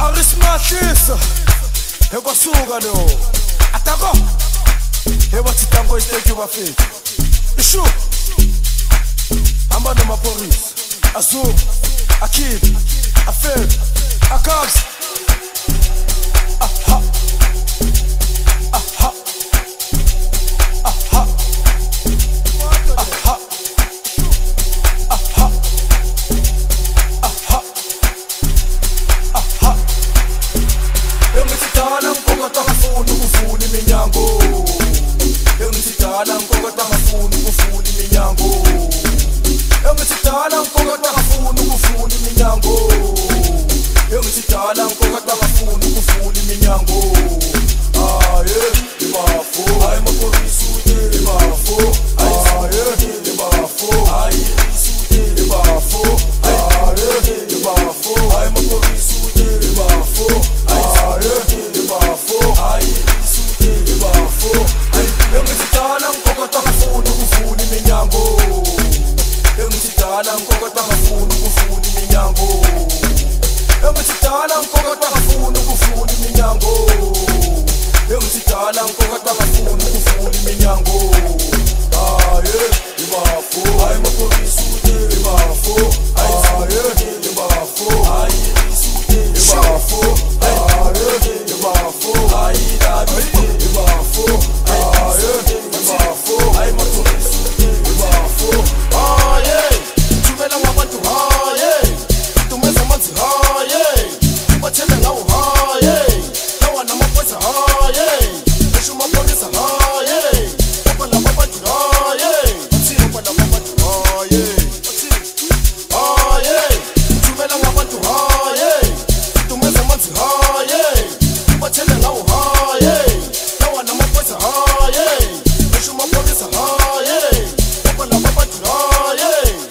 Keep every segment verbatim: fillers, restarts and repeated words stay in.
Arisimahlisa ekwasuka lo atako ebathi tango isiteki bafethu ishu amba namapolisi azuma akid afed akabs aha aha aha aha aha aha aha Engitidala ngokota ngafuni ukufuna iminyango Engitidala ngokota ngafuni ukufuna iminyango Engitidala ngokota ngafuni ukufuna iminyango Engitidala ngokota ngafuni ukufuna iminyango Aye ibafo ayi mapolisi ude ibafo aye ibafo ayi isude ibafo aye ibafo ayi mapolisi ude ibafo aye ibafo ayi isude ibafo ayi engitidala ngokota ngafuni ukufuna iminyango Engitidala ngokota ngafuni ukufuna iminyango Engitidala ngokota ngafuni ukufuna iminyango Engitidala ngokota ngafuni ukufuna iminyango Aye ibafo ayi mapolisi ude ibafo aye ibafo ayi isude ibafo aye ibafo ayi dabi ibafo aye ibafo ayi mapolisi ude ibafo aye Tumela wabantu haye Tumeza manzi haye Tubathele ngawo haye Lawa namaphoyisa haye Eshu mapolisa haye Baba la babantu haye Bathi baba la babantu haye Bathi haye Tumela wabantu haye Tumeza manzi haye Tubathele ngawo haye Lawa namaphoyisa haye Eshu mapolisa haye Baba la babantu haye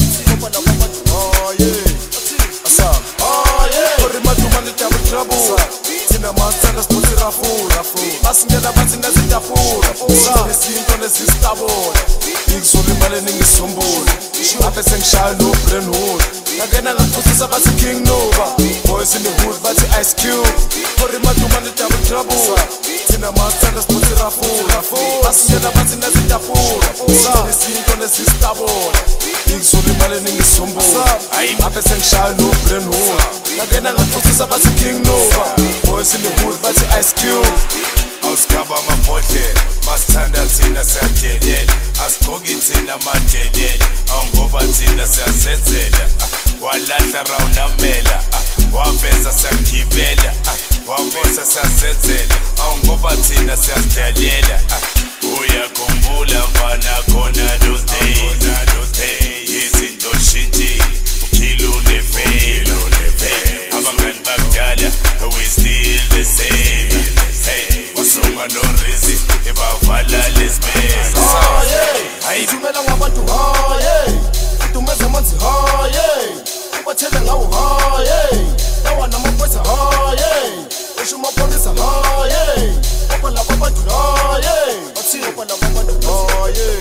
Basingena bathi nezitafula Isinto nesistabona Ngizula imali ningisombula Aphe sengishaya no Brentwood Ngakena ngaphusisa bathi King Nova Boys in the hood bathi Ice Cube Kori maduma ni double trouble Tina mathanda siphothe rafula Basingena bathi nezitafula Isinto nesistabona Ngizula imali ningisombula Aphe sengishaya no Brentwood Ngakena ngaphusisa bathi King Nova Boys in the hood bathi Ice Cube Awusikaba amabhodlela Masithanda thina siyadelela Asigqoki thina madelela Awungoba thina siyazenzela Walahla rawunamela Waveza siyagibela Wabosa siyazenzela Awungoba thina siyazidalela Uyakhumbula mfana khona those days Izinto shintshile Uphila unefela Abangani bakudala we still the same Wasonga no resist Ibavala lesbeth Hayi Tumela ngabantu haye Tumeza manzi haye Tubathele ngawo haye Lawa namaphoyisa haye Eshu mapolisa haye Baba la babantu haye Bathi baba la babantu haye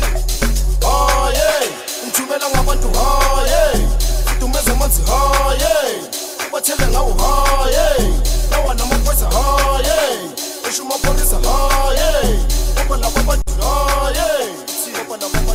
Haye Tumela ngabantu haye Tumeza manzi haye Tubathele ngawo haye Lawa namaphoyisa haye Eshu mapolisa haye Baba la babantu haye Bathi baba la babantu